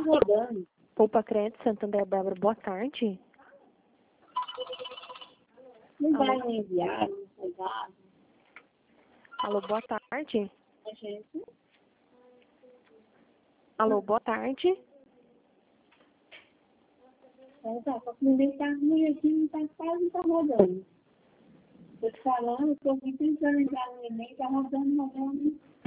rodando. Poupa Crédito, Santander Bárbara, boa tarde. Não vai enviar, não foi dado. Alô, boa tarde. A gente Alô, boa tarde. tá com ninguém tá ruim aqui, não tá quase tá rodando. Tô te falando, tô aqui pensando em entrar no e-mail, tá rodando.